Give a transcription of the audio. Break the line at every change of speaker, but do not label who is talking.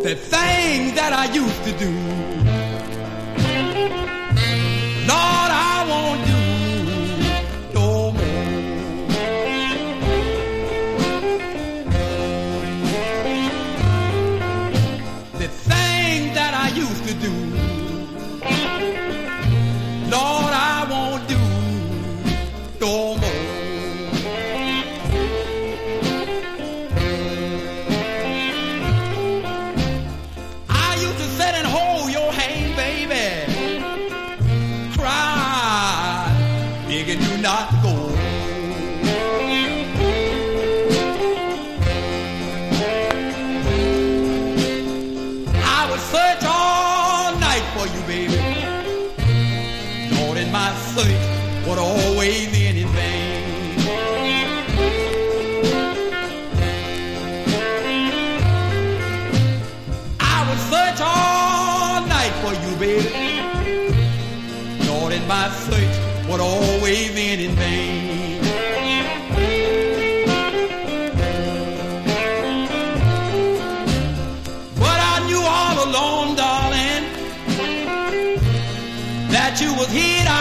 the things that I used to do. Lord, I won't do no more. The things that I used to do, Lord, I won't do no more. I used to sit and hold your hand, baby, cry, begging you not to go. I would search all night for you, baby. Lord, in my search would always end in vain. I would search all night for you, baby. Lord, in my search would always end in vain. But I knew all along, darling, that you was here